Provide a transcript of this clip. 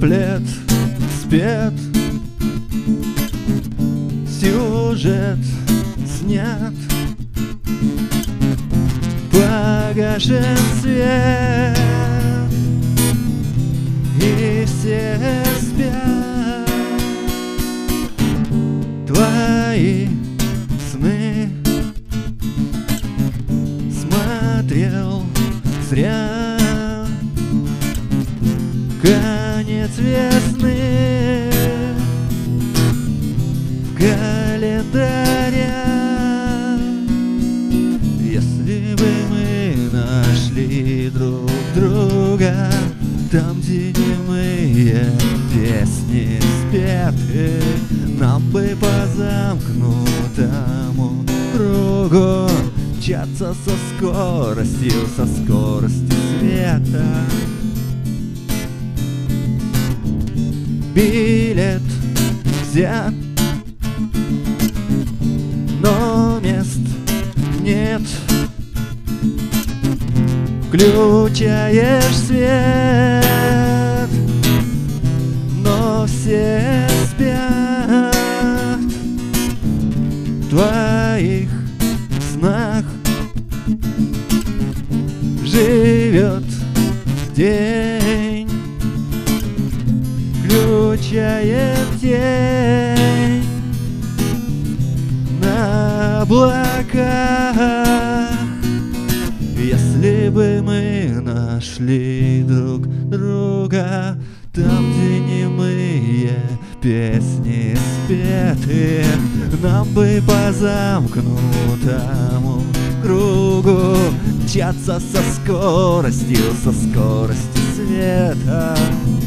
куплет спет, сюжет снят, погашен свет, и все спят. Твои сны смотрел зря. Конец весны в календаре. Если бы мы нашли друг друга там, где немые песни спеты, нам бы по замкнутому кругу мчаться со скоростью света. Билет взят, но мест нет. Включаешь свет, но все спят. В твоих снах живет день, включает тень на облаках. Если бы мы нашли друг друга там, где немые песни спеты, нам бы по замкнутому кругу мчаться со скоростью света.